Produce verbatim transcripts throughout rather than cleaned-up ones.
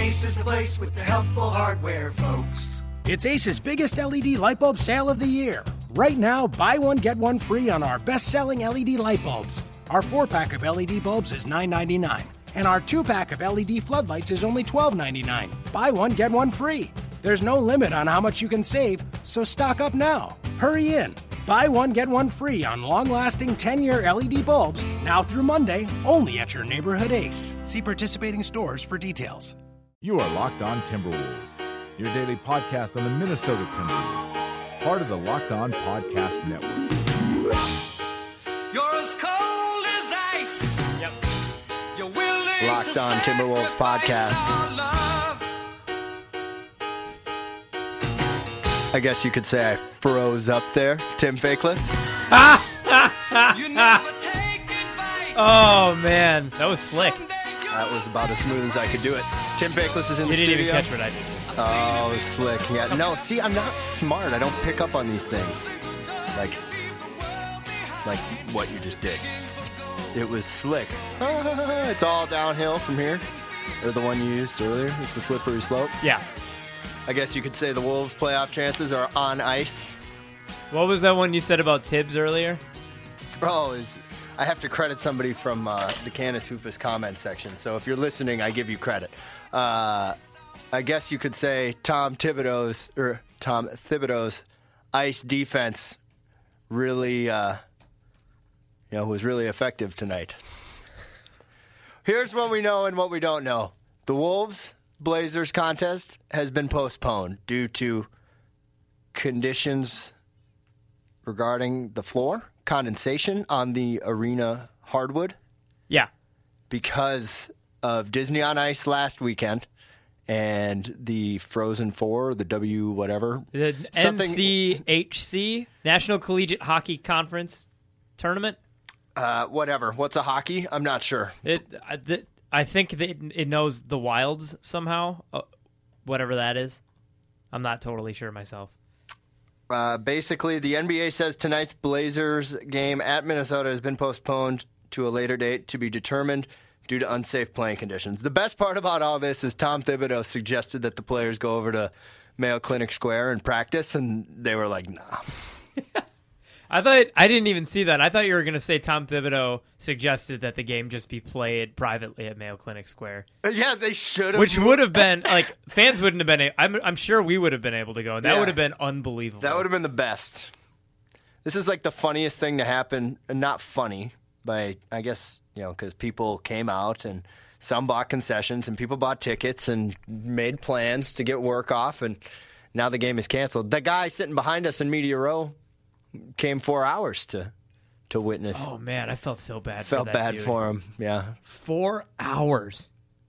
Ace is the place with the helpful hardware, folks. It's Ace's biggest L E D light bulb sale of the year. Right now, buy one, get one free on our best-selling L E D light bulbs. Our four-pack of L E D bulbs is nine ninety-nine, and our two-pack of L E D floodlights is only twelve ninety-nine. Buy one, get one free. There's no limit on how much you can save, so stock up now. Hurry in. Buy one, get one free on long-lasting ten-year L E D bulbs, now through Monday, only at your neighborhood Ace. See participating stores for details. You are Locked On Timberwolves, your daily podcast on the Minnesota Timberwolves, part of the Locked On Podcast Network. You're as cold as ice. Yep. You're willing Locked to On Timberwolves podcast. our love. I guess you could say I froze up there, Tim Fakeless. You never take advice. Oh, man. That was slick. That was about as smooth as I could do it. Tim Fakeless is in You the didn't studio. even catch what I did. Oh, slick. Yeah. No, see, I'm not smart. I don't pick up on these things. Like, like what you just did. It was slick. It's all downhill from here. Or the one you used earlier. It's a slippery slope. Yeah. I guess you could say the Wolves' playoff chances are on ice. What was that one you said about Tibbs earlier? Oh, is I have to credit somebody from uh, the Canis Hoopus comment section. So if you're listening, I give you credit. Uh, I guess you could say Tom Thibodeau's or Tom Thibodeau's ice defense really, uh, you know, was really effective tonight. Here's what we know and what we don't know: the Wolves Blazers contest has been postponed due to conditions regarding the floor, condensation on the arena hardwood Yeah. because of Disney on Ice last weekend and the Frozen Four, the W whatever. The Something- N C H C, National Collegiate Hockey Conference tournament. Uh, whatever. What's a hockey? I'm not sure. It, I, th- I think that it, it knows the Wilds somehow, uh, whatever that is. I'm not totally sure myself. Uh, basically, the N B A says tonight's Blazers game at Minnesota has been postponed to a later date to be determined due to unsafe playing conditions. The best part about all this is Tom Thibodeau suggested that the players go over to Mayo Clinic Square and practice, and they were like, nah. I thought I didn't even see that. I thought you were going to say Tom Thibodeau suggested that the game just be played privately at Mayo Clinic Square, Yeah, they should have. which would have been like fans wouldn't have been. A- I'm I'm sure we would have been able to go. That Yeah. would have been unbelievable. That would have been the best. This is like the funniest thing to happen, and not funny, but I guess, you know, because people came out and some bought concessions and people bought tickets and made plans to get work off, and now the game is canceled. The guy sitting behind us in Media Row came four hours to to witness. Oh man, I felt so bad. Felt for that bad dude. for him, yeah. Four hours.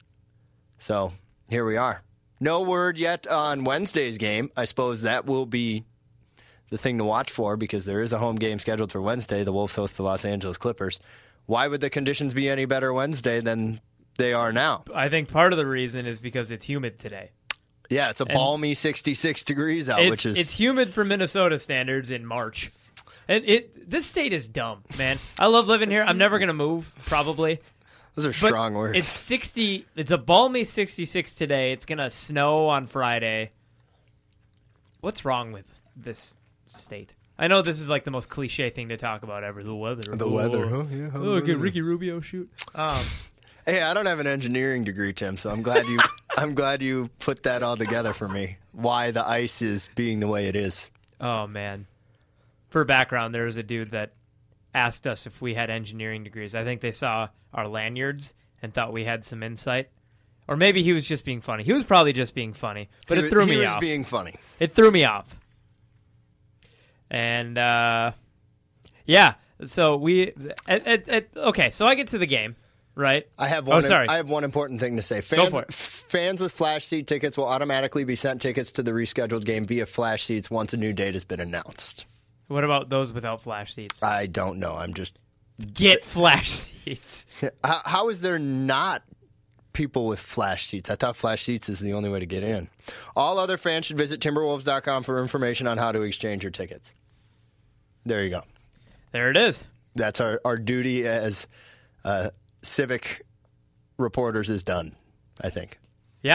So here we are. No word yet on Wednesday's game. I suppose that will be the thing to watch for because there is a home game scheduled for Wednesday. The Wolves host the Los Angeles Clippers. Why would the conditions be any better Wednesday than they are now? I think part of the reason is because it's humid today. Yeah, it's a And balmy sixty-six degrees out, It's, which is... it's humid for Minnesota standards in March. And it this state is dumb, man. I love living here. I'm never going to move, probably. Those are But strong words. It's sixty. It's a balmy sixty-six today. It's going to snow on Friday. What's wrong with this state? I know this is like the most cliche thing to talk about ever. The weather. The Oh. weather, huh? Yeah, how Oh, the look at weather. Ricky Rubio shoot. Um, Hey, I don't have an engineering degree, Tim, so I'm glad you I'm glad you put that all together for me. Why the ice is being the way it is. oh, man. For background, there was a dude that asked us if we had engineering degrees. I think they saw our lanyards and thought we had some insight. Or maybe he was just being funny. He was probably just being funny, but he it threw was, me he off. was being funny. It threw me off. And, uh, yeah, so we... At, at, at, okay, so I get to the game, right? I have Oh, one. sorry. I have one important thing to say. Fans, for it. fans with flash seat tickets will automatically be sent tickets to the rescheduled game via flash seats once a new date has been announced. What about those without flash seats? I don't know. I'm just. Get flash seats. How, how is there not people with flash seats? I thought flash seats is the only way to get in. All other fans should visit timberwolves dot com for information on how to exchange your tickets. There you go. There it is. That's our, our duty as uh, civic reporters is done, I think. Yeah.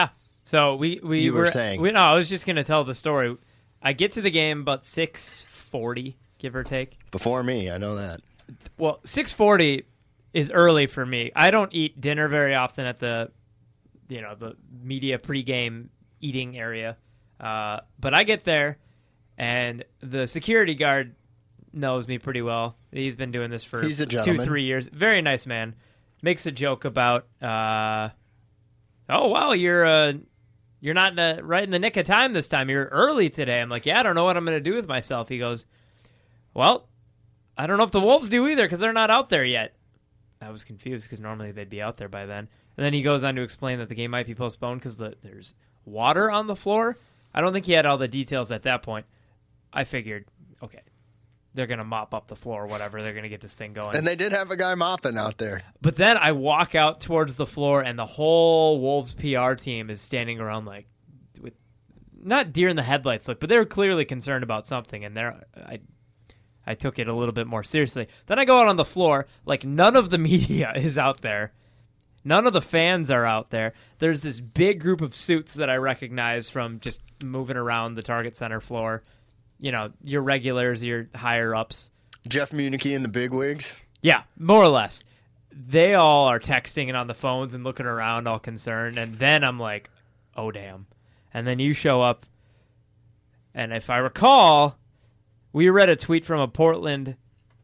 So we we You were were saying. We, no, I was just gonna tell the story. I get to the game about six forty, give or take. Before me, I know that. Well, six forty is early for me. I don't eat dinner very often at the, you know, the media pregame eating area. Uh, but I get there, and the security guard knows me pretty well. He's been doing this for He's a two, gentleman. three years. Very nice man. Makes a joke about, uh, oh wow, you're uh, you're not in the, right in the nick of time this time. You're early today. I'm like, yeah, I don't know what I'm going to do with myself. He goes, well, I don't know if the Wolves do either because they're not out there yet. I was confused because normally they'd be out there by then. And then he goes on to explain that the game might be postponed because the, there's water on the floor. I don't think he had all the details at that point. I figured, okay, they're going to mop up the floor or whatever. They're going to get this thing going. And they did have a guy mopping out there. But then I walk out towards the floor, and the whole Wolves P R team is standing around like, with not deer in the headlights look, but they're clearly concerned about something, and they're I. I took it a little bit more seriously. Then I go out on the floor, like none of the media is out there. None of the fans are out there. There's this big group of suits that I recognize from just moving around the Target Center floor. You know, your regulars, your higher-ups. Jeff Munich and the bigwigs. Yeah, more or less. They all are texting and on the phones and looking around all concerned. And then I'm like, oh, damn. And then you show up. And if I recall, we read a tweet from a Portland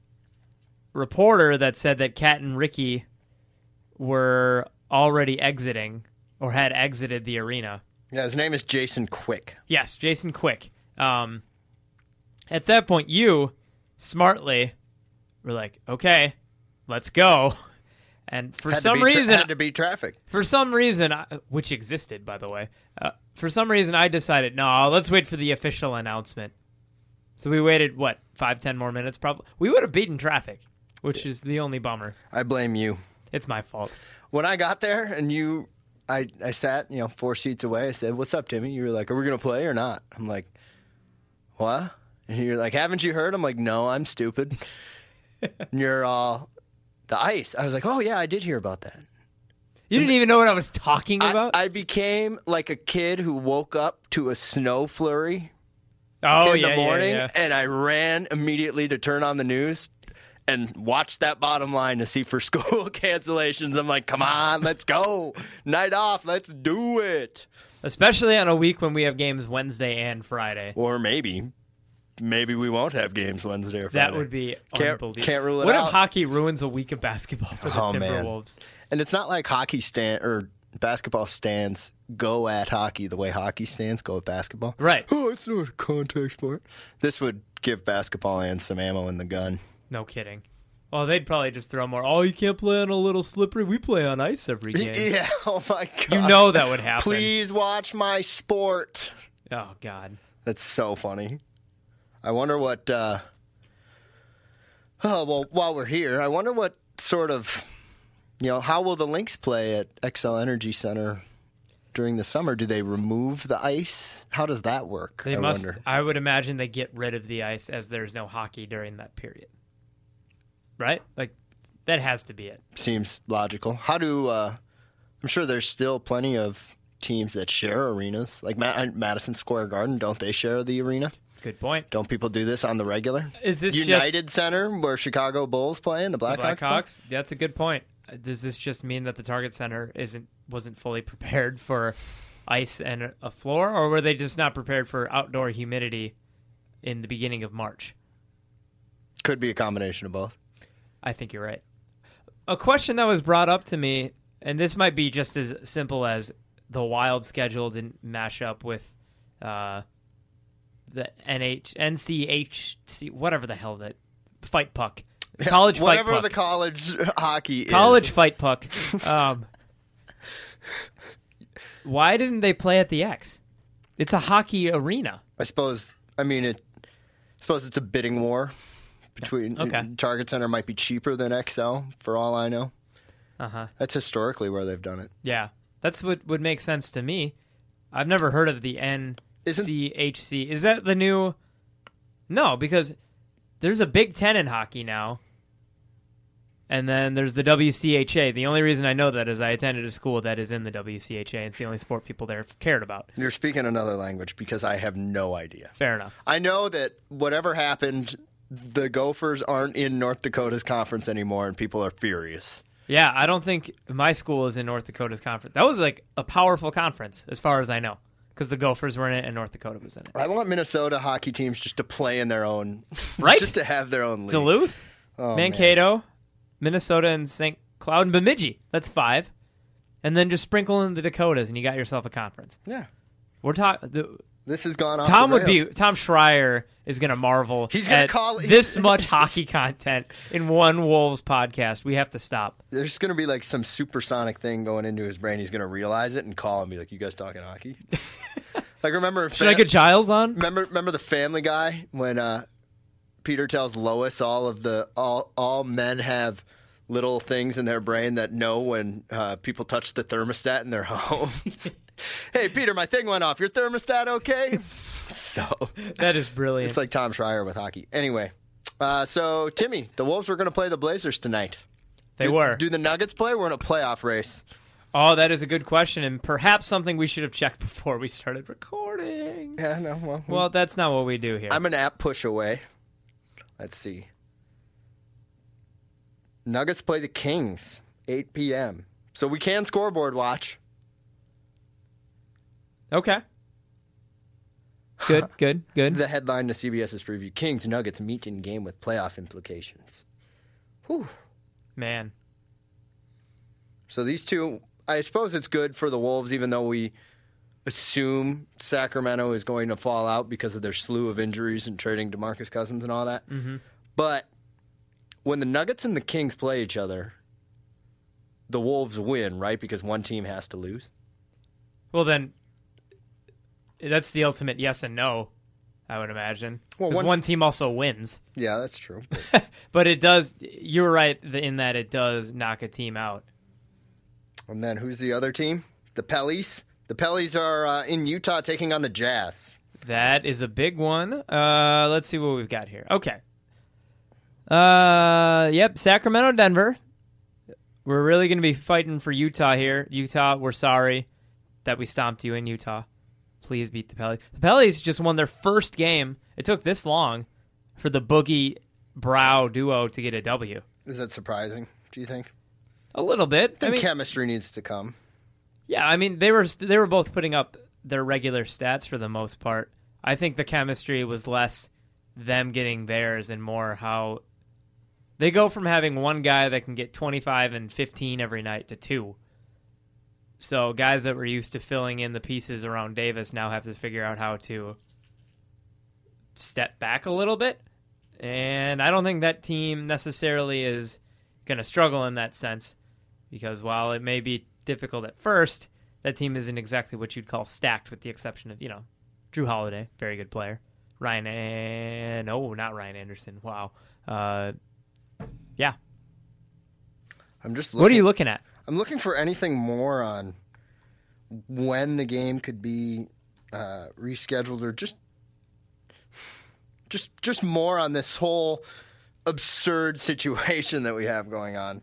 reporter that said that Kat and Ricky were already exiting or had exited the arena. Yeah, his name is Jason Quick. Yes, Jason Quick. Um, at that point, you smartly were like, okay, let's go. And for Had to some beat tra- reason, had to beat traffic. for some reason, I- which existed, by the way, uh, for some reason, I decided, no, let's wait for the official announcement. So we waited, what, five, ten more minutes? Probably. We would have beaten traffic, which is the only bummer. I blame you. It's my fault. When I got there and you, I, I sat, you know, four seats away. I said, "What's up, Timmy?" You were like, "Are we gonna play or not?" I'm like, "What?" And you're like, "Haven't you heard?" I'm like, "No, I'm stupid." And you're all the ice. I was like, "Oh yeah, I did hear about that." You didn't even know what I was talking I, about? I became like a kid who woke up to a snow flurry oh, in yeah, the morning, yeah, yeah. and I ran immediately to turn on the news and watch that bottom line to see for school cancellations. I'm like, come on, let's go. Night off, let's do it. Especially on a week when we have games Wednesday and Friday. Or maybe, maybe we won't have games Wednesday or Friday. That would be Can't- unbelievable. can't rule it what out. if hockey ruins a week of basketball for the Oh, man. Timberwolves? And it's not like hockey stand or basketball stands go at hockey the way hockey stands go at basketball. Right. Oh, it's not a contact sport. This would give basketball and some ammo in the gun. No kidding. Well, they'd probably just throw more. Oh, you can't play on a little slippery. We play on ice every game. Yeah. Oh my god. You know that would happen. Please watch my sport. Oh, God. That's so funny. I wonder what. Uh, oh well, while we're here, I wonder what sort of, you know, how will the Lynx play at X L Energy Center during the summer? Do they remove the ice? How does that work? They I must. wonder. I would imagine they get rid of the ice as there's no hockey during that period. Right? Like, that has to be it. Seems logical. How do? Uh, I'm sure there's still plenty of teams that share arenas, like Ma- Madison Square Garden. Don't they share the arena? Good point. Don't people do this on the regular? Is this United Center where Chicago Bulls play and the just Blackhawks? play? Blackhawks? That's a good point. Uh, Does this just mean that the Target Center isn't wasn't fully prepared for ice and a- a floor, or were they just not prepared for outdoor humidity in the beginning of March? Could be a combination of both. I think you're right. A question that was brought up to me, and this might be just as simple as the Wild schedule didn't mash up with uh, the N H N C H C, whatever the hell that fight puck, college fight Whatever puck, the college hockey college is. fight puck. Um, why didn't they play at the X? It's a hockey arena. I suppose. I mean, it. I suppose it's a bidding war between. Okay. Target Center might be cheaper than X L for all I know. Uh huh. That's historically where they've done it. Yeah, that's what would make sense to me. I've never heard of the N C H C. Is that the new? No, because there's a Big Ten in hockey now. And then there's the W C H A. The only reason I know that is I attended a school that is in the W C H A. It's the only sport people there cared about. You're speaking another language because I have no idea. Fair enough. I know that whatever happened, the Gophers aren't in North Dakota's conference anymore, and people are furious. Yeah, I don't think my school is in North Dakota's conference. That was like a powerful conference, as far as I know, because the Gophers were in it and North Dakota was in it. I want Minnesota hockey teams just to play in their own, Right? just to have their own league. Duluth, Oh, Mankato, man. Minnesota, and Saint Cloud and Bemidji. That's five. And then just sprinkle in the Dakotas, and you got yourself a conference. Yeah. We're talking. This has gone off Tom the would be rails. Tom Schreier is going to marvel. He's gonna at call- this much hockey content in one Wolves podcast. We have to stop. There's going to be like some supersonic thing going into his brain. He's going to realize it and call and be like, "You guys talking hockey?" Like remember? Should I get Giles on? Remember, remember the Family Guy when uh, Peter tells Lois all of the all all men have little things in their brain that know when uh, people touch the thermostat in their homes. Hey, Peter, my thing went off. Your thermostat okay? So That is brilliant. it's like Tom Schreier with hockey. Anyway, uh, so Timmy, the Wolves were going to play the Blazers tonight. they do, were. Do the Nuggets play? We're in a playoff race. Oh, that is a good question, and perhaps something we should have checked before we started recording. Yeah, no. Well, Well, that's not what we do here. I'm an app push away. Let's see. Nuggets play the Kings, eight p.m. So we can scoreboard watch. Okay. Good, good, good. The headline to CBS's preview: Kings Nuggets meet in game with playoff implications. Whew. Man. So these two, I suppose it's good for the Wolves, even though we assume Sacramento is going to fall out because of their slew of injuries and trading DeMarcus Cousins and all that. Mm-hmm. But when the Nuggets and the Kings play each other, the Wolves win, right? Because one team has to lose. Well, then, that's the ultimate yes and no, I would imagine. Well, Because one- one team also wins. Yeah, that's true. But it does, you're right in that it does knock a team out. And then who's the other team? The Pellies. The Pellies are uh, in Utah taking on the Jazz. That is a big one. Uh, let's see what we've got here. Okay. Uh, yep, Sacramento, Denver. We're really going to be fighting for Utah here. Utah, we're sorry that we stomped you in Utah. Please beat the Pellies. The Pellies just won their first game. It took this long for the Boogie Brow duo to get a W. Is that surprising, do you think? A little bit. I I think mean, chemistry needs to come. yeah, I mean they were they were both putting up their regular stats for the most part. I think the chemistry was less them getting theirs and more how they go from having one guy that can get twenty-five and fifteen every night to two. So guys that were used to filling in the pieces around Davis now have to figure out how to step back a little bit. And I don't think that team necessarily is going to struggle in that sense because while it may be difficult at first, that team isn't exactly what you'd call stacked with the exception of, you know, Drew Holiday, very good player. Ryan, and no, not Ryan Anderson. Wow. Uh, yeah. I'm just looking, What are you looking at? I'm looking for anything more on when the game could be uh, rescheduled or just just just more on this whole absurd situation that we have going on.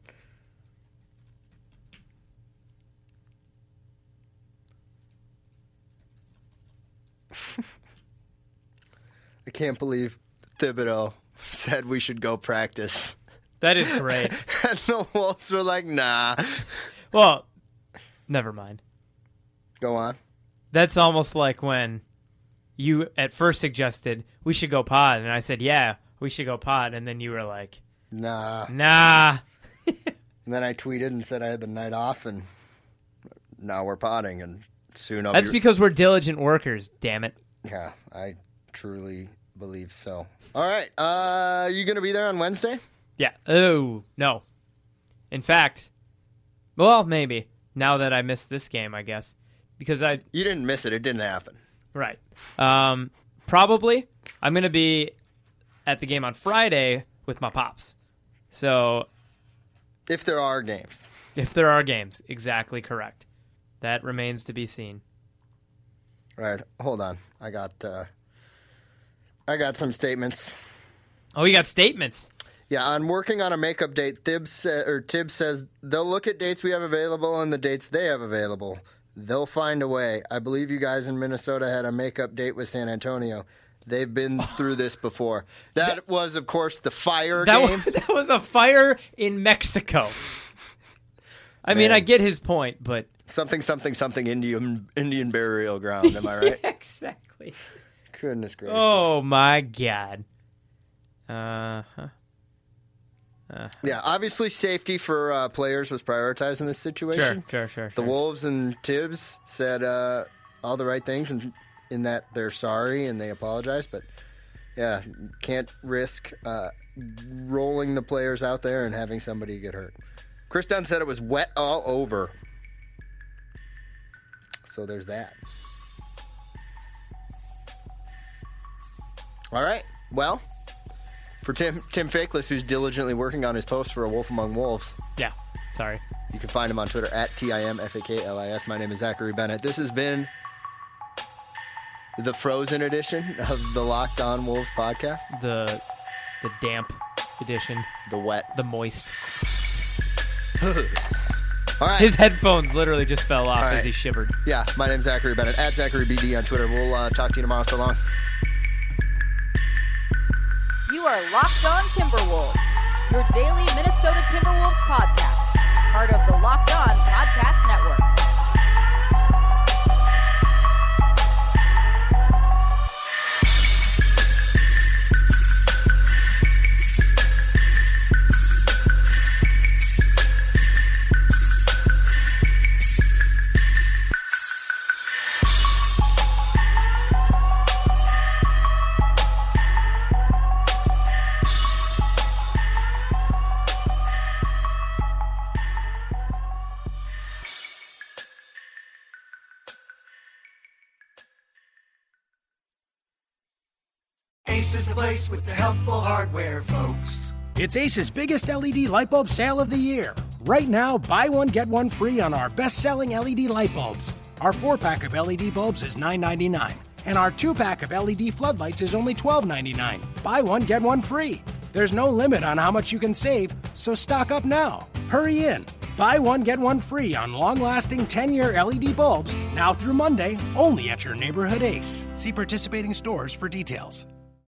I can't believe Thibodeau said we should go practice. That is great. And the Wolves were like, nah. Well, never mind. Go on. That's almost like when you at first suggested we should go pod, and I said, yeah, we should go pod, and then you were like, Nah. nah. And then I tweeted and said I had the night off, and now we're potting, and soon I'll That's be... because we're diligent workers, damn it. Yeah, I truly believe so. All right. Uh, you going to be there on Wednesday? Yeah. Oh, no. In fact, well, maybe. Now that I missed this game, I guess. Because I... You didn't miss it. It didn't happen. Right. Um, probably. I'm going to be at the game on Friday with my pops. So, If there are games. if there are games, exactly correct. That remains to be seen. All right. Hold on. I got, uh, I got some statements. Oh, you got statements. Yeah, on working on a makeup date, Tibbs, sa- or Tibbs says they'll look at dates we have available and the dates they have available. They'll find a way. I believe you guys in Minnesota had a makeup date with San Antonio. They've been through this before. That was, of course, the fire That game. was, that was a fire in Mexico. I mean, Man. I get his point, but Something, something, something Indian Indian burial ground. Am I right? Yeah, exactly. Goodness gracious. Oh my God. Uh huh. Yeah, obviously safety for uh, players was prioritized in this situation. Sure, sure, sure. The sure. Wolves and Tibbs said uh, all the right things, and in that they're sorry and they apologize. But yeah, can't risk uh, rolling the players out there and having somebody get hurt. Chris Dunn said it was wet all over. So there's that. All right. Well, for Tim Tim Fakeless, who's diligently working on his post for A Wolf Among Wolves, Yeah. Sorry. you can find him on Twitter at T I M F A K L I S. My name is Zachary Bennett. This has been the Frozen edition of the Locked On Wolves podcast. The the damp edition, The wet. the moist. All right. His headphones literally just fell off All right. as he shivered. Yeah, my name's Zachary Bennett. At Zachary B D on Twitter. We'll uh, talk to you tomorrow. So long. You are Locked On Timberwolves, your daily Minnesota Timberwolves podcast, part of the Locked On Podcast Network. Ace is the place with the helpful hardware, folks. It's Ace's biggest L E D light bulb sale of the year. Right now, buy one, get one free on our best-selling L E D light bulbs. Our four-pack of L E D bulbs is nine ninety-nine, and our two-pack of L E D floodlights is only twelve ninety-nine. Buy one, get one free. There's no limit on how much you can save, so stock up now. Hurry in. Buy one, get one free on long-lasting ten-year L E D bulbs now through Monday, only at your neighborhood Ace. See participating stores for details.